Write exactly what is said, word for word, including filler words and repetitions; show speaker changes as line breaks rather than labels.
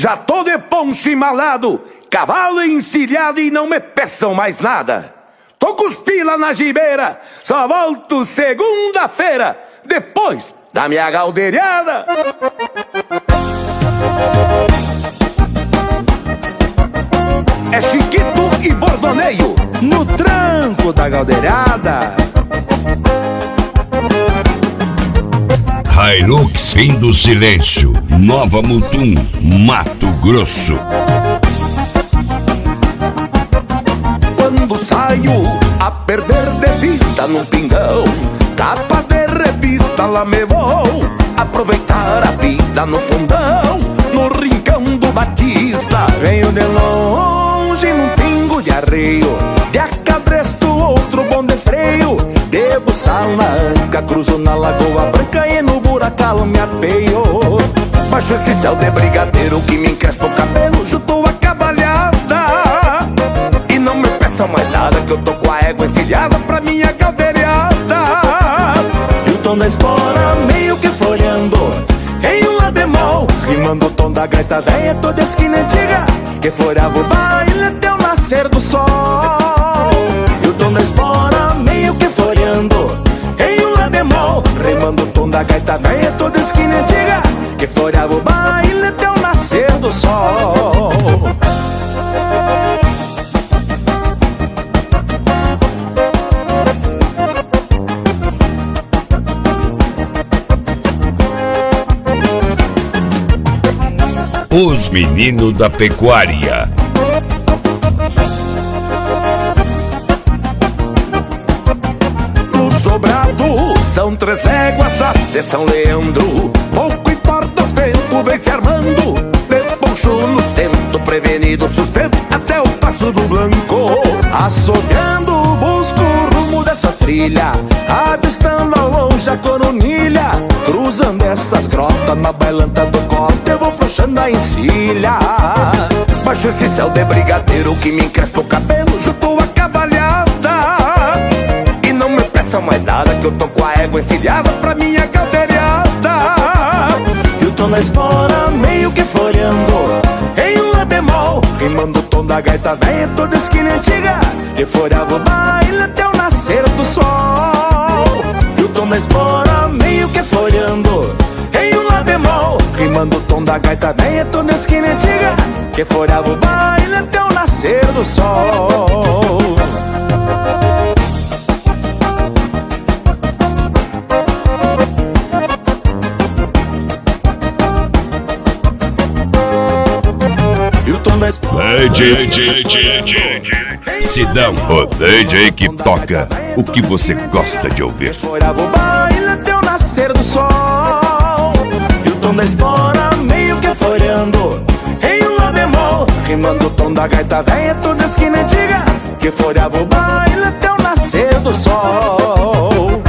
Já tô de poncho embalado, cavalo encilhado e não me peçam mais nada. Tô com os pila na gibeira, só volto segunda-feira, depois da minha galdeirada. É Chiquito e Bordoneio
no tranco da galdeirada.
Hilux Fim do Silêncio, Nova Mutum, Mato Grosso.
Quando saio a perder de vista num pingão, capa de revista lá me vou aproveitar a vida no fundão, no rincão do Batista.
Venho de longe num pingo de arreio, de acabresto outro bom de freio, de buçal na anca, cruzo na Lagoa Branca e no Buracal me apeio.
Baixo esse céu de brigadeiro que me encrespa o cabelo, junto a cavalhada, e não me peçam mais nada que eu tô com a égua encilhada pra minha caldeirada.
E o tom da espora meio que folhando em um lá bemol, rimando o tom da gaita véia toda esquina antiga, que folhava o baile até o nascer do sol. E o tom da espora meio que folhando em um lá bemol, rimando o tom da gaita véia toda esquina antiga, que folhava o baile até o nascer do sol.
Os meninos da pecuária.
No sobrado são três léguas até São Leandro, pouco importa o tempo, vem se armando, de poncho nos tento, prevenido sustento até o Passo do Blanco.
Assoviando busco o rumo dessa trilha, avistando ao longe a coronilha, cruzando essas grotas na bailanta do cote, eu vou frouxando a encilha.
Baixo esse céu de brigadeiro que me encrespa o cabelo, junto a cavalhada, e não me peçam mais nada que eu tô com a égua encilhada pra minha caldeirada.
E o tom da espora meio que folhando em um lá bemol, rimando o tom da gaita véia toda esquina antiga, que folhava o baile até o nascer do sol. E o tom da espora meio que folhando em um lá bemol, rimando o tom da gaita véia toda esquina antiga, que folhava o baile até o nascer do sol.
D J, D J Sidão, o D J que toca o que você gosta de ouvir.
Folhava o baile até o nascer do sol. E o tom da espora meio que folhando em um lá bemol, rimando o tom da gaita véia toda esquina antiga, que folhava o baile até o nascer do sol.